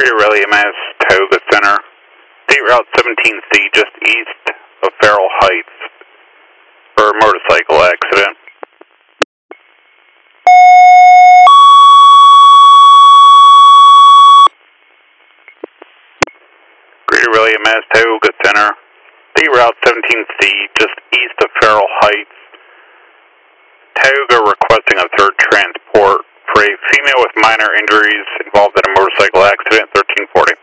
Greater Rally MS Tioga Center. State Route 17C just east of Farrell Heights for a motorcycle accident. Greater Rally MS Tioga Center. State Route 17C just east of Farrell Heights. Tioga requesting a third transport for a female with minor injuries involved in a motorcycle accident, 1340.